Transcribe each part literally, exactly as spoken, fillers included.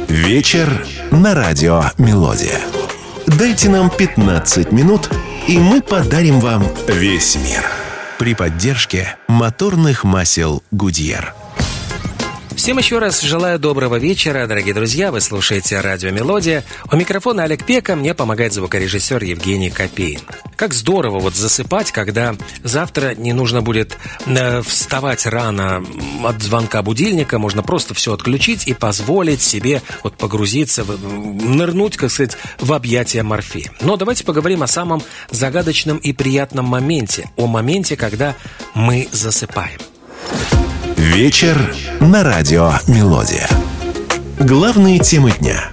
Вечер на радио «Мелодия». Дайте нам пятнадцать минут, и мы подарим вам весь мир. При поддержке моторных масел «Гудьер». Всем еще раз желаю доброго вечера, дорогие друзья. Вы слушаете радио «Мелодия». У микрофона Олег Пека, мне помогает звукорежиссер Евгений Копейн. Как здорово вот засыпать, когда завтра не нужно будет э, вставать рано от звонка будильника. Можно просто все отключить и позволить себе вот погрузиться, в, нырнуть, как сказать, в объятия Морфея. Но давайте поговорим о самом загадочном и приятном моменте. О моменте, когда мы засыпаем. Вечер на радио «Мелодия». Главные темы дня.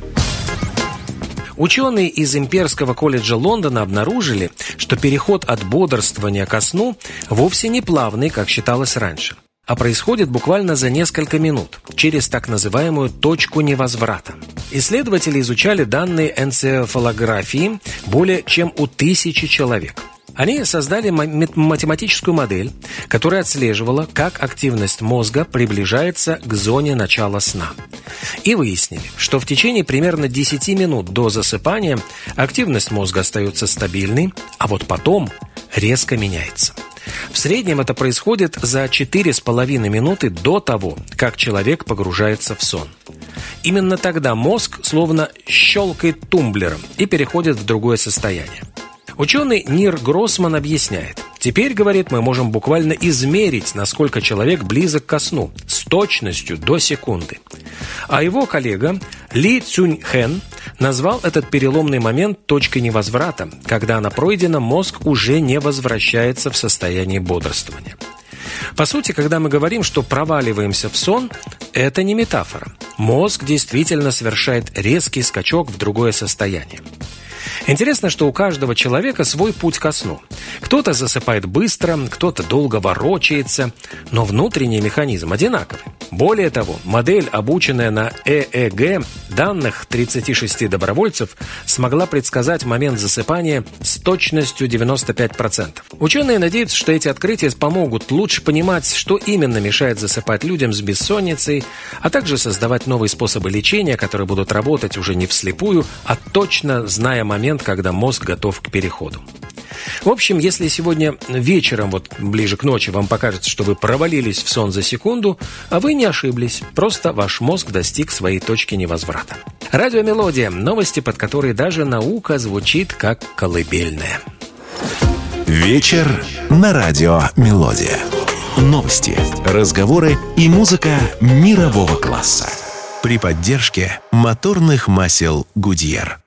Ученые из Имперского колледжа Лондона обнаружили, что переход от бодрствования ко сну вовсе не плавный, как считалось раньше, а происходит буквально за несколько минут, через так называемую точку невозврата. Исследователи изучали данные энцефалографии более чем у тысячи человек. Они создали математическую модель, которая отслеживала, как активность мозга приближается к зоне начала сна. И выяснили, что в течение примерно десяти минут до засыпания активность мозга остается стабильной, а вот потом резко меняется. В среднем это происходит за четыре с половиной минуты до того, как человек погружается в сон. Именно тогда мозг словно щелкает тумблером и переходит в другое состояние. Ученый Нир Гроссман объясняет. Теперь, говорит, мы можем буквально измерить, насколько человек близок ко сну, с точностью до секунды. А его коллега Ли Цюньхэн назвал этот переломный момент точкой невозврата, когда она пройдена, мозг уже не возвращается в состояние бодрствования. По сути, когда мы говорим, что проваливаемся в сон, это не метафора. Мозг действительно совершает резкий скачок в другое состояние. Интересно, что у каждого человека свой путь ко сну. Кто-то засыпает быстро, кто-то долго ворочается, но внутренний механизм одинаковый. Более того, модель, обученная на ЭЭГ данных тридцати шести добровольцев, смогла предсказать момент засыпания с точностью девяносто пять процентов. Ученые надеются, что эти открытия помогут лучше понимать, что именно мешает засыпать людям с бессонницей, а также создавать новые способы лечения, которые будут работать уже не вслепую, а точно зная момент, когда мозг готов к переходу. В общем, если сегодня вечером, вот ближе к ночи, вам покажется, что вы провалились в сон за секунду, а вы не ошиблись, просто ваш мозг достиг своей точки невозврата. Радио «Мелодия» – новости, под которые даже наука звучит как колыбельная. Вечер на радио «Мелодия». Новости, разговоры и музыка мирового класса. При поддержке моторных масел «Гудьер».